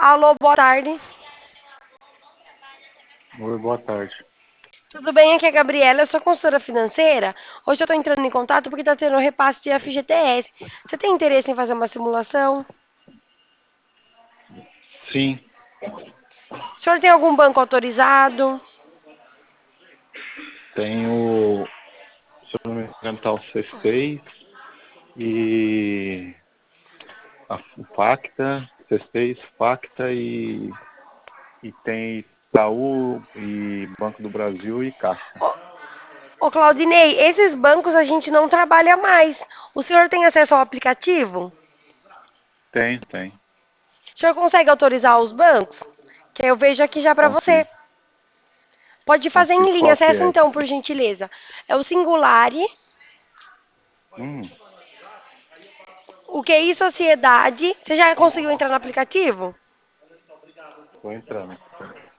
Alô, boa tarde. Oi, boa tarde. Tudo bem? Aqui é a Gabriela, eu sou consultora financeira. Hoje eu estou entrando em contato porque está tendo um repasse de FGTS. Você tem interesse em fazer uma simulação? Sim, O senhor tem algum banco autorizado? tenho, se eu não me engano, tá o C6 e o Facta, C6, Facta e tem Itaú e Banco do Brasil e Caixa. Ô, Claudinei, esses bancos a gente não trabalha mais. O senhor tem acesso ao aplicativo? Tem, O senhor consegue autorizar os bancos? Que eu vejo aqui já para você. consigo, Pode fazer em consigo. linha, Qual que acessa é? então, por gentileza. É o Singulari, Hum, o QI Sociedade. Você já conseguiu entrar no aplicativo? tô entrando.